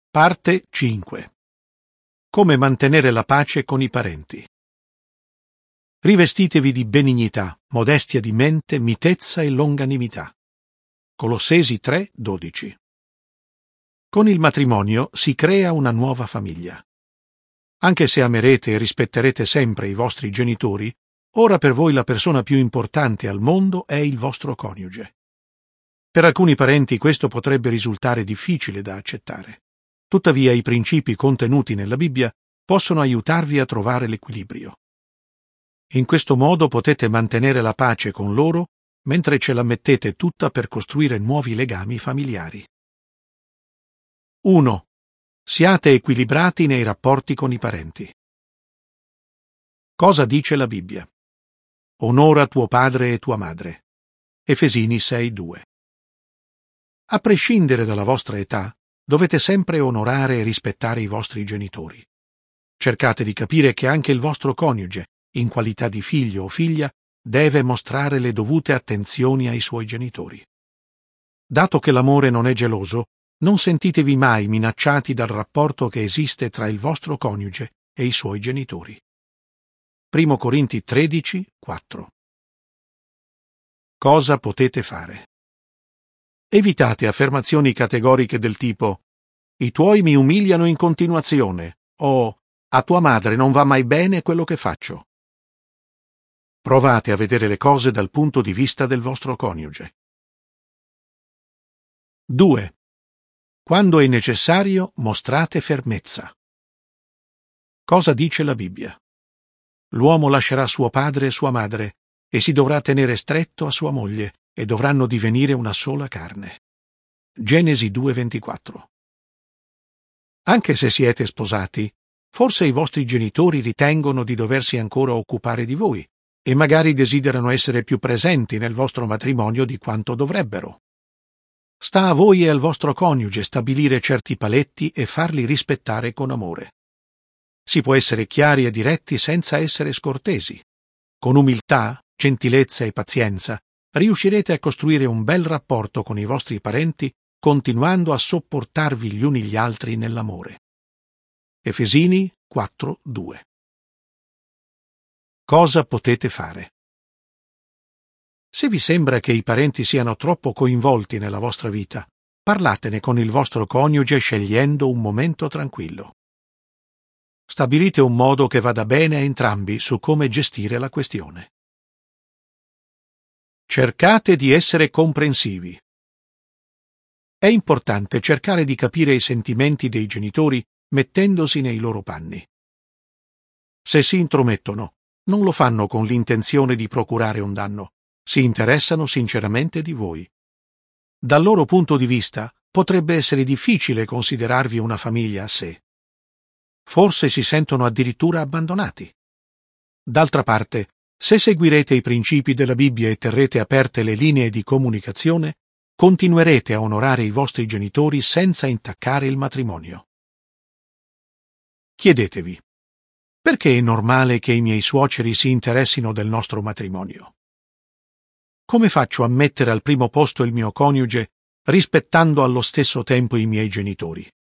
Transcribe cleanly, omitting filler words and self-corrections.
Parte 5. Come mantenere la pace con i parenti. Rivestitevi di benignità, modestia di mente, mitezza e longanimità. Colossesi 3:12. Con il matrimonio si crea una nuova famiglia. Anche se amerete e rispetterete sempre i vostri genitori, ora per voi la persona più importante al mondo è il vostro coniuge. Per alcuni parenti questo potrebbe risultare difficile da accettare. Tuttavia i principi contenuti nella Bibbia possono aiutarvi a trovare l'equilibrio. In questo modo potete mantenere la pace con loro mentre ce la mettete tutta per costruire nuovi legami familiari. 1. Siate equilibrati nei rapporti con i parenti. Cosa dice la Bibbia? Onora tuo padre e tua madre. Efesini 6:2. A prescindere dalla vostra età, dovete sempre onorare e rispettare i vostri genitori. Cercate di capire che anche il vostro coniuge, in qualità di figlio o figlia, deve mostrare le dovute attenzioni ai suoi genitori. Dato che l'amore non è geloso, non sentitevi mai minacciati dal rapporto che esiste tra il vostro coniuge e i suoi genitori. 1 Corinti 13:4. Cosa potete fare? Evitate affermazioni categoriche del tipo «I tuoi mi umiliano in continuazione» o «A tua madre non va mai bene quello che faccio». Provate a vedere le cose dal punto di vista del vostro coniuge. 2. Quando è necessario, mostrate fermezza. Cosa dice la Bibbia? L'uomo lascerà suo padre e sua madre e si dovrà tenere stretto a sua moglie e dovranno divenire una sola carne. Genesi 2:24. Anche se siete sposati, forse i vostri genitori ritengono di doversi ancora occupare di voi e magari desiderano essere più presenti nel vostro matrimonio di quanto dovrebbero. Sta a voi e al vostro coniuge stabilire certi paletti e farli rispettare con amore. Si può essere chiari e diretti senza essere scortesi. Con umiltà, gentilezza e pazienza riuscirete a costruire un bel rapporto con i vostri parenti, continuando a sopportarvi gli uni gli altri nell'amore. Efesini 4:2. Cosa potete fare? Se vi sembra che i parenti siano troppo coinvolti nella vostra vita, parlatene con il vostro coniuge scegliendo un momento tranquillo. Stabilite un modo che vada bene a entrambi su come gestire la questione. Cercate di essere comprensivi. È importante cercare di capire i sentimenti dei genitori mettendosi nei loro panni. Se si intromettono, non lo fanno con l'intenzione di procurare un danno, si interessano sinceramente di voi. Dal loro punto di vista, potrebbe essere difficile considerarvi una famiglia a sé. Forse si sentono addirittura abbandonati. D'altra parte, se seguirete i principi della Bibbia e terrete aperte le linee di comunicazione, continuerete a onorare i vostri genitori senza intaccare il matrimonio. Chiedetevi: perché è normale che i miei suoceri si interessino del nostro matrimonio? Come faccio a mettere al primo posto il mio coniuge rispettando allo stesso tempo i miei genitori?